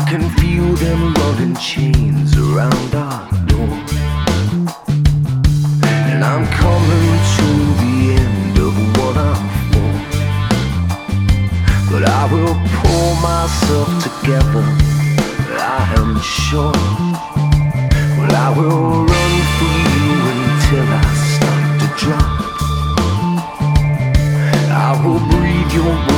can feel them running chains around our door, and I'm coming to the end of what I'm for. But I will pull myself together, I am sure. Well, I will run for you until I start to drop. I will breathe your